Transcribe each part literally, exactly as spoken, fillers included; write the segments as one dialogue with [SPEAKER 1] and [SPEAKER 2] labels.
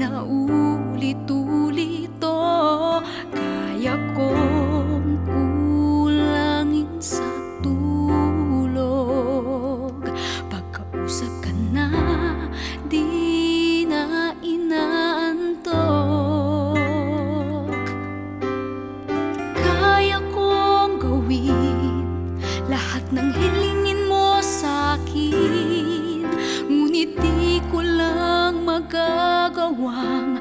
[SPEAKER 1] pinaulit-ulit o kaya kong kulangin sa tulog. Pagkausap ka na, di na inaantok. Kaya kong gawin lahat ng hilingin mo sa'kin, ngunit di ko lang magagawang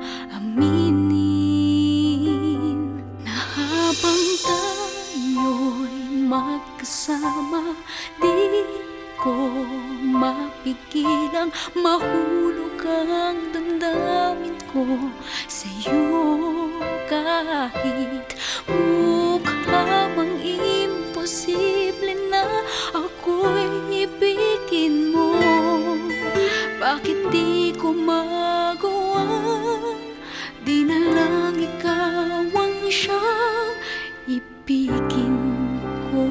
[SPEAKER 1] aminin na habang tayo'y magkasama, di ko mapigilang mahulog ang damdamin ko sa'yo. Kahit mukha mang imposible na ako'y ibigin mo, bakit di ko magawa? Di na lang ikaw ang siyang ibigin ko.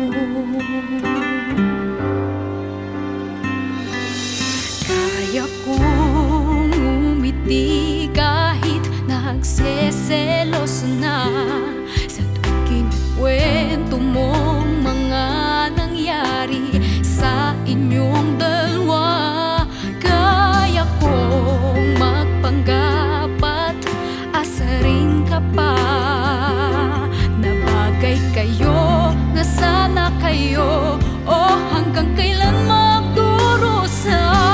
[SPEAKER 1] Kaya kong umiti kahit nagseselos na sa tuwing kinukwento mong mga nangyari sa inyong dalawa. Kaya kong magpanggap at asarin ka pa na bagay kayo, na sana kayo, o hanggang kailan magdurusa.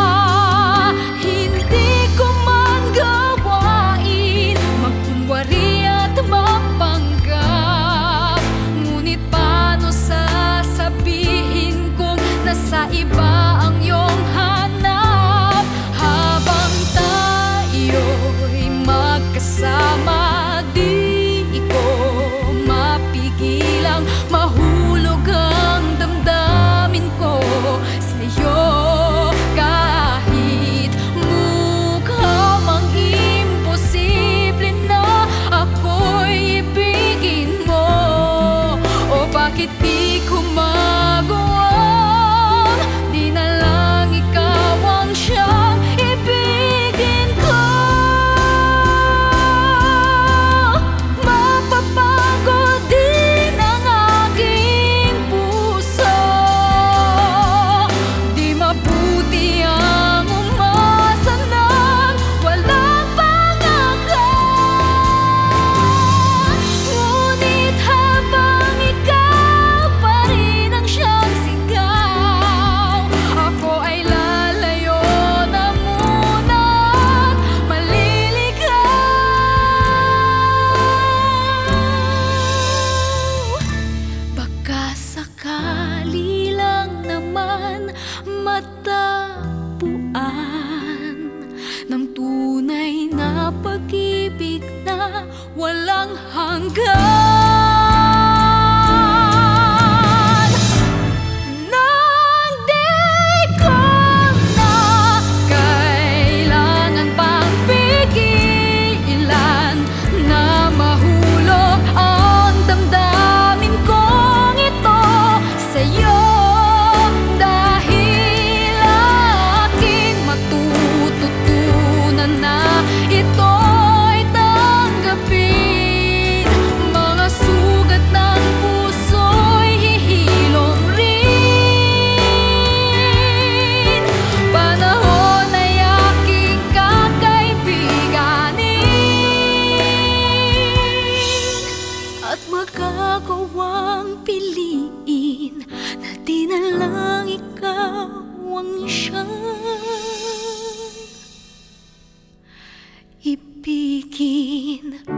[SPEAKER 1] Hindi ko man gawain magkunwari at magpanggap, ngunit paano sasabihin kung nasa iba ang iyong hanap? Habang tayo'y magkasama, di ko mapigilang mahulog ang damdamin ko sa'yo. Kahit mukha mang imposible na ako'y ibigin mo, o bakit di ko magawa? Di na lang ikaw ang siyang ibigin ko. Mapapagod din ang aking puso, di mabuti ang umasa ng walang pangalan. Ngunit habang ikaw pa rin ang siyang sigaw, ako ay lalayo na muna at maliligaw. Baka sakali lang naman matagpuan ng tunay na pag-ibig na walang hanggan. Nang di ko na kailangan pang pigilan na mahulog ang damdamin kong ito sa'yo, dahil aking matututunan na ito'y tanggapin. Mga sugat ng puso'y hihilom rin. Panahon ay aking kakaibiganin, at magagawang piliin na di na lang ikaw ang siyang ibigin